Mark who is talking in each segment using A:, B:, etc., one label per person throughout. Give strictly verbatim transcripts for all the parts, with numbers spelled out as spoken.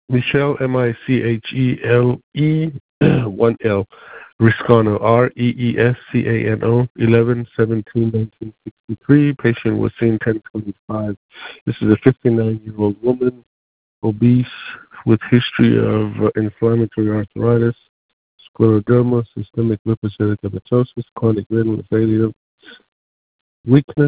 A: Michelle, M I C H E L E, one L. Riscano, R E E S C A N O, eleven seventeen nineteen sixty-three. Patient was seen ten twenty-five. This is a fifty-nine-year-old woman, obese, with history of uh, inflammatory arthritis, scleroderma, systemic lupus erythematosus, chronic renal failure, weakness,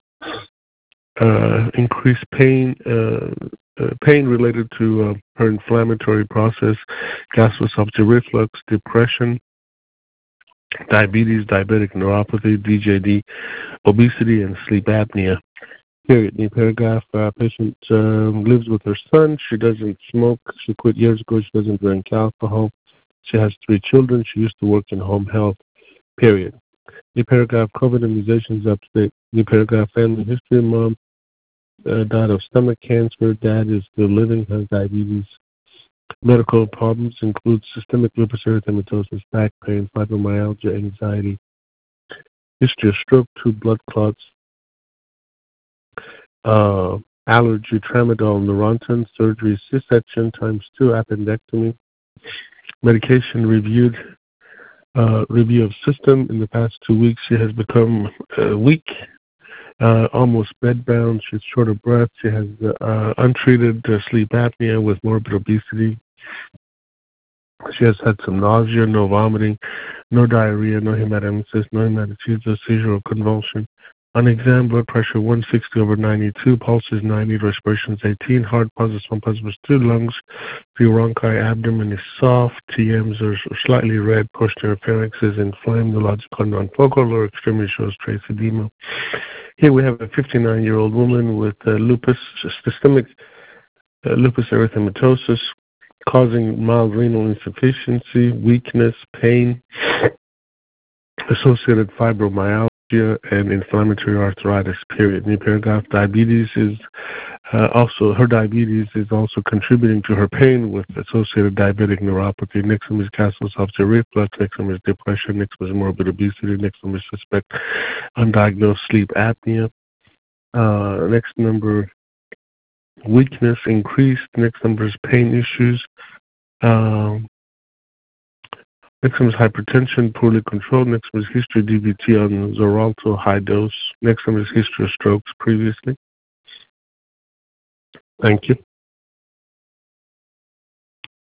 A: uh, increased pain, uh, uh, pain related to uh, her inflammatory process, gastroesophageal reflux, depression, diabetes, diabetic neuropathy, D J D, obesity, and sleep apnea. Period. New paragraph. Uh, patient um, lives with her son. She doesn't smoke. She quit years ago. She doesn't drink alcohol. She has three children. She used to work in home health. Period. New paragraph. COVID immunizations up to date. New paragraph. Family history. Mom uh, died of stomach cancer. Dad is still living. Has diabetes. Medical problems include systemic lupus erythematosus, back pain, fibromyalgia, anxiety. History of stroke, two blood clots, uh, allergy, tramadol, Neurontin, surgery, C-section times two, appendectomy. Medication reviewed, uh, review of system. In the past two weeks, she has become uh, weak, uh, almost bedbound. She's short of breath. She has uh, untreated uh, sleep apnea with morbid obesity. She has had some nausea, no vomiting, no diarrhea, no hematemesis, no hematochezia, seizure or convulsion. On exam, blood pressure one sixty over ninety-two, pulse is ninety, respiration is eighteen, heart positive, one positive two, lungs, three bronchi, abdomen is soft, T Ms are slightly red, posterior pharynx is inflamed, neurological non-focal, lower extremity shows trace edema. Here we have a fifty-nine-year-old woman with uh, lupus, systemic uh, lupus erythematosus, causing mild renal insufficiency, weakness, pain, associated fibromyalgia, and inflammatory arthritis, period. New paragraph. Diabetes is uh, also, her diabetes is also contributing to her pain with associated diabetic neuropathy. Next one is gastroesophageal reflux. Next one is depression. Next one is morbid obesity. Next one is suspect undiagnosed sleep apnea. Uh, next number, weakness increased. Next number is pain issues. Um, Next one is hypertension, poorly controlled. Next one is history D B T on Xarelto, high dose. Next one is history of strokes previously. Thank you.